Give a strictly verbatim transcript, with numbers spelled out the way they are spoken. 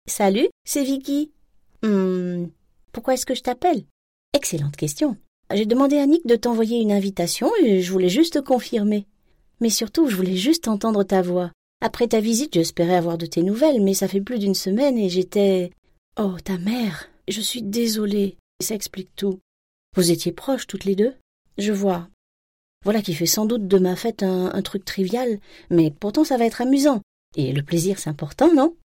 Salut, c'est Vicky. Hum, pourquoi est-ce que je t'appelle? Excellente question. J'ai demandé à Nick de t'envoyer une invitation et je voulais juste confirmer. Mais surtout, je voulais juste entendre ta voix. Après ta visite, j'espérais avoir de tes nouvelles, mais ça fait plus d'une semaine et j'étais... Oh, ta mère, je suis désolée. Ça explique tout. Vous étiez proches toutes les deux? Je vois. Voilà qui fait sans doute de ma fête un, un truc trivial, mais pourtant ça va être amusant. Et le plaisir, c'est important, non?